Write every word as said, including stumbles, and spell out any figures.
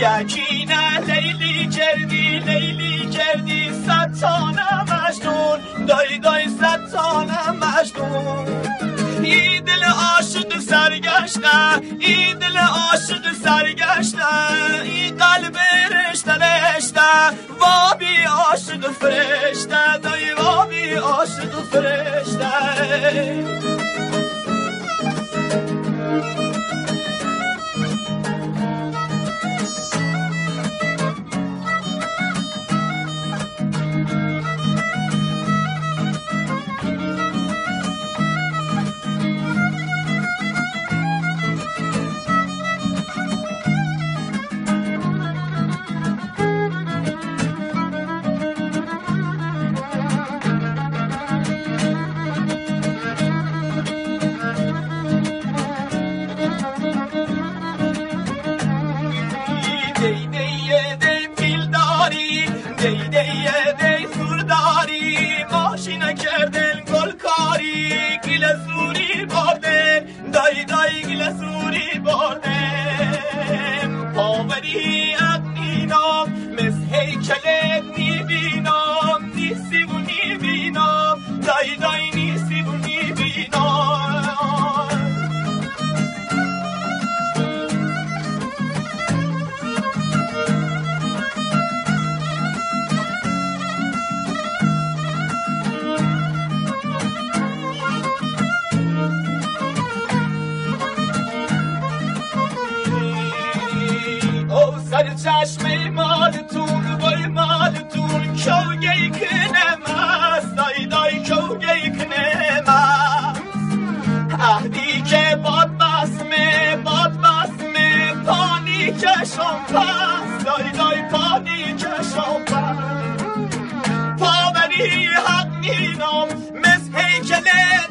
یکی نه لیلی کردی لیلی کردی صد تانه مجنون دای دای صد تانه مجنون ای دل عاشق سرگشته ای دل عاشق سرگشته ای قلب رشته رشته وابی عاشق فرشته دای وابی عاشق فرشته دی دی دی پیل داری دی دی دی سور داری ماشینه کردن گل کاری گل سوری بردن دای دای گل سوری بردن پاوری اقنینام مثل هیکلت میبینم نیسی و میبینم دای دای نیسی و میبینم سر چشم مالتون وای مالتون کوگی کنم است دای دای کوگی کنم است عهدی که باد بسمه باد بسمه پانی کشم پس دای دای پانی کشم پس پاوری حق نینام مثل هیکله